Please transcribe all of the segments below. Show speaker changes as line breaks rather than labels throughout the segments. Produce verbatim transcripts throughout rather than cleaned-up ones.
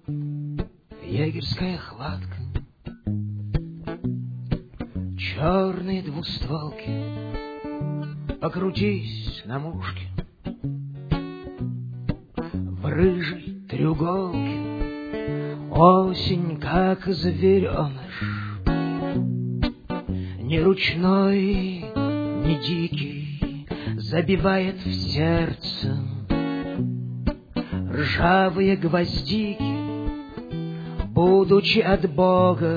егерская хватка, черные двустволки, покрутись на мушке, в рыжей треуголке осень, как звереныш, ни ручной, ни дикий, забивает в сердце ржавые гвоздики, будучи от Бога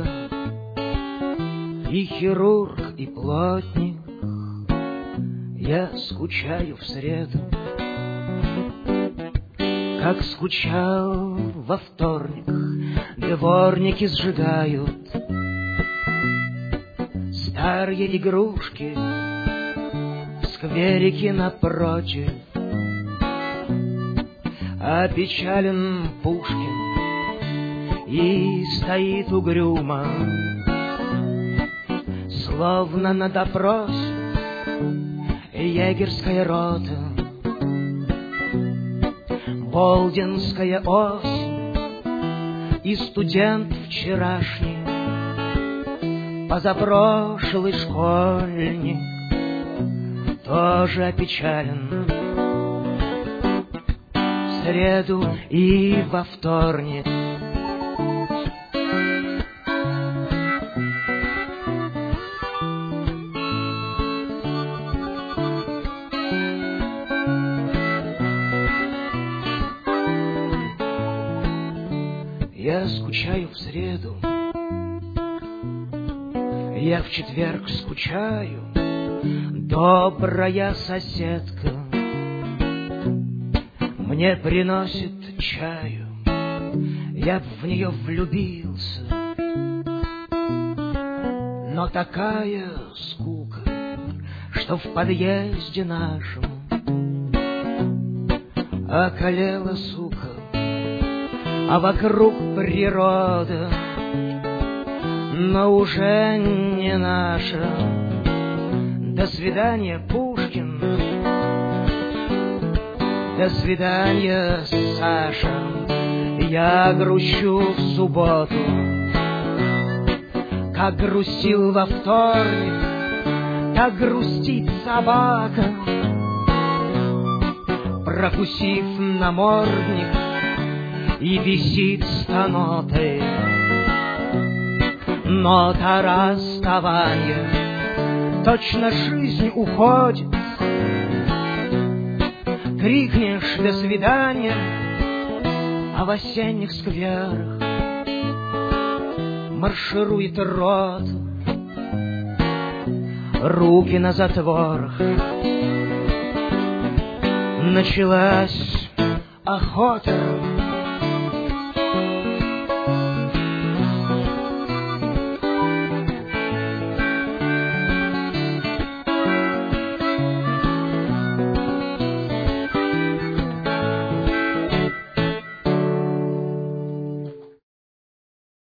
и хирург, и плотник. Я скучаю в среду, как скучал во вторник. Дворники сжигают старые игрушки в скверике напротив. Опечален Пушкин и стоит угрюмо, словно на допросе егерская рота. Болдинская осень и студент вчерашний, позапрошлый школьник, тоже опечален. В среду и во вторник я скучаю в среду, я в четверг скучаю. Добрая соседка мне приносит чаю, я б в нее влюбился, но такая скука, что в подъезде нашем околела сука, а вокруг природа, но уже не наша. До свидания, Пушкин, до свидания, Саша. Я грущу в субботу, как грустил во вторник, так грустит собака, прокусив намордник, и висит станотой. Нота расставания, точно жизнь уходит. Крикнешь «до свидания», а в осенних скверах марширует рот, руки на затворах. Началась охота